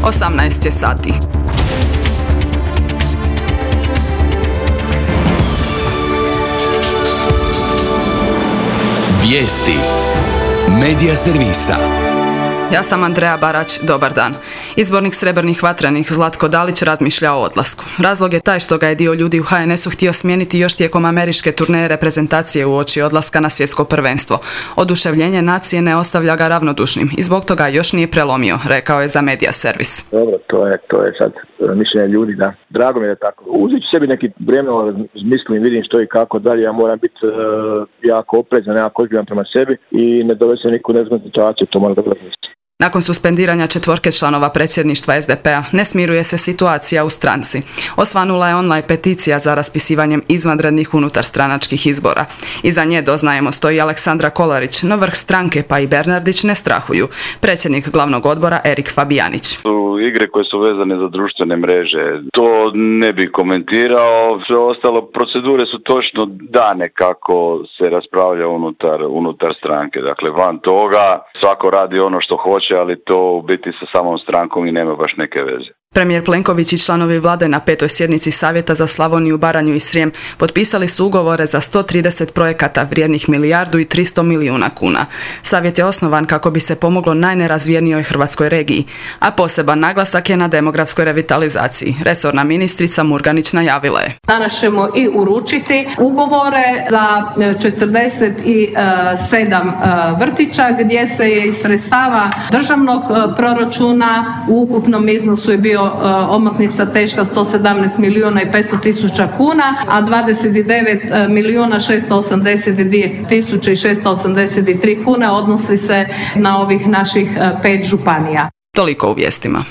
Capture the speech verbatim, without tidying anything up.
osamnaest je sati. Vijesti Medija servisa. Ja sam Andreja Barać, dobar dan. Izbornik Srebrnih vatrenih Zlatko Dalić razmišlja o odlasku. Razlog je taj što ga je dio ljudi u ha en esu htio smijeniti još tijekom američke turneje reprezentacije uoči odlaska na svjetsko prvenstvo. Oduševljenje nacije ne ostavlja ga ravnodušnim i zbog toga još nije prelomio, rekao je za Medija servis. Dobro, to je, to je sad mišljenje ljudi, da. Drago mi je da tako. Uzet ću sebi neki vremena, mislim, vidim što i kako dalje, ja moram biti uh, jako oprezan, jako ozbiljan prema sebi i ne dovesti neku nezgodnu situaciju, to moram dobro misliti. Nakon suspendiranja četvorke članova predsjedništva es de pe-a ne smiruje se situacija u stranci. Osvanula je online peticija za raspisivanjem izvanrednih unutarstranačkih izbora. Iza nje, doznajemo, stoji Aleksandra Kolarić, no vrh stranke pa i Bernardić ne strahuju. Predsjednik glavnog odbora Erik Fabijanić. Igre koje su vezane za društvene mreže, to ne bi komentirao. Sve ostalo, procedure su točno dane kako se raspravlja unutar, unutar stranke. Dakle, van toga svako radi ono što hoće, ali to u biti sa samom strankom i nema baš neke veze. Premijer Plenković i članovi vlade na petoj sjednici Savjeta za Slavoniju, Baranju i Srijem potpisali su ugovore za sto trideset projekata vrijednih milijardu i tristo milijuna kuna. Savjet je osnovan kako bi se pomoglo najnerazvijenijoj hrvatskoj regiji, a poseban naglasak je na demografskoj revitalizaciji. Resorna ministrica Murganić najavila je. Danas ćemo i uručiti ugovore za četrdeset sedam vrtića gdje se je iz sredstava državnog proračuna u ukupnom iznosu je bio omotnica teška sto sedamnaest milijuna i petsto tisuća kuna, a dvadeset devet milijuna šesto osamdeset dvije tisuće i šesto osamdeset tri kune odnosi se na ovih naših pet županija. Toliko u vijestima.